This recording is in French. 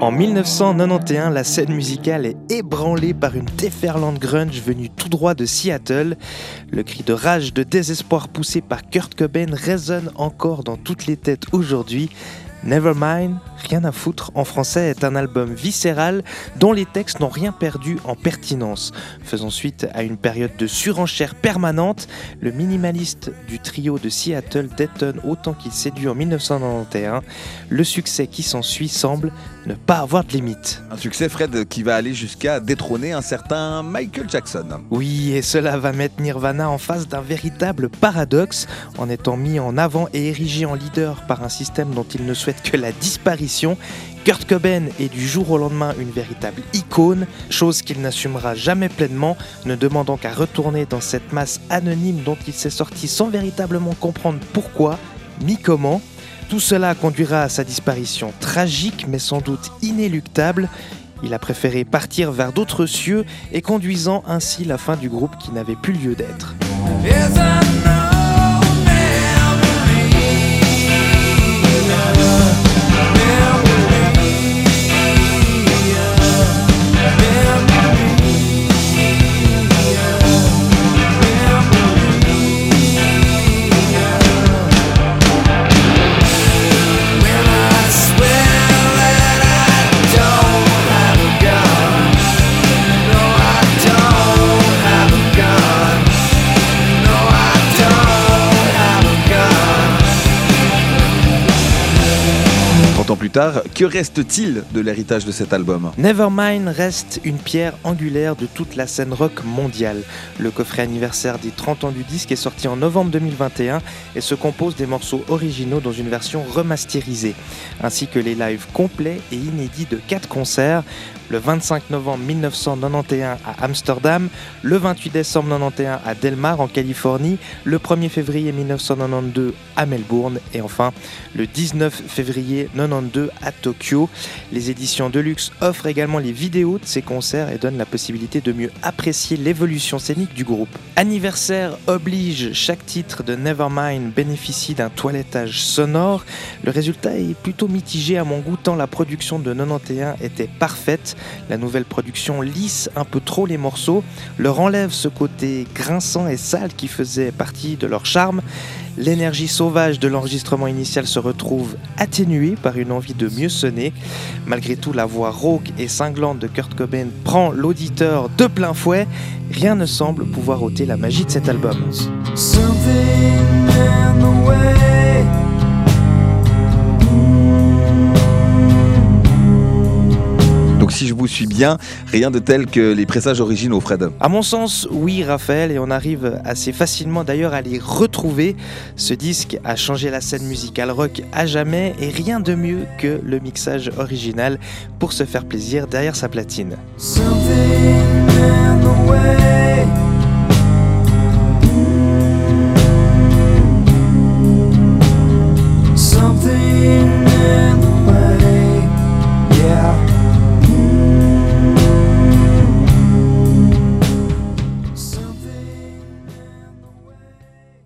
En 1991, la scène musicale est ébranlée par une déferlante grunge venue tout droit de Seattle. Le cri de rage, de désespoir poussé par Kurt Cobain résonne encore dans toutes les têtes aujourd'hui. Nevermind, rien à foutre en français, est un album viscéral dont les textes n'ont rien perdu en pertinence. Faisant suite à une période de surenchère permanente, le minimaliste du trio de Seattle détonne autant qu'il séduit en 1991. Le succès qui s'ensuit semble ne pas avoir de limite. Un succès, Fred, qui va aller jusqu'à détrôner un certain Michael Jackson. Oui, et cela va mettre Nirvana en face d'un véritable paradoxe, en étant mis en avant et érigé en leader par un système dont il ne souhaite que la disparition. Kurt Cobain est du jour au lendemain une véritable icône, chose qu'il n'assumera jamais pleinement, ne demandant qu'à retourner dans cette masse anonyme dont il s'est sorti sans véritablement comprendre pourquoi, ni comment. Tout cela conduira à sa disparition tragique mais sans doute inéluctable. Il a préféré partir vers d'autres cieux et conduisant ainsi la fin du groupe qui n'avait plus lieu d'être. Plus tard, que reste-t-il de l'héritage de cet album ? Nevermind reste une pierre angulaire de toute la scène rock mondiale. Le coffret anniversaire des 30 ans du disque est sorti en novembre 2021 et se compose des morceaux originaux dans une version remasterisée, ainsi que les lives complets et inédits de 4 concerts. Le 25 novembre 1991 à Amsterdam, le 28 décembre 1991 à Delmar en Californie, le 1er février 1992 à Melbourne et enfin le 19 février 1992 à Tokyo. Les éditions Deluxe offrent également les vidéos de ces concerts et donnent la possibilité de mieux apprécier l'évolution scénique du groupe. Anniversaire oblige, chaque titre de Nevermind bénéficie d'un toilettage sonore. Le résultat est plutôt mitigé à mon goût tant la production de 91 était parfaite. La nouvelle production lisse un peu trop les morceaux, leur enlève ce côté grinçant et sale qui faisait partie de leur charme. L'énergie sauvage de l'enregistrement initial se retrouve atténuée par une envie de mieux sonner. Malgré tout, la voix rauque et cinglante de Kurt Cobain prend l'auditeur de plein fouet. Rien ne semble pouvoir ôter la magie de cet album. Donc si je vous suis bien, rien de tel que les pressages originaux, Fred. À mon sens, oui, Raphaël, et on arrive assez facilement d'ailleurs à les retrouver. Ce disque a changé la scène musicale rock à jamais et rien de mieux que le mixage original pour se faire plaisir derrière sa platine. Something in the way.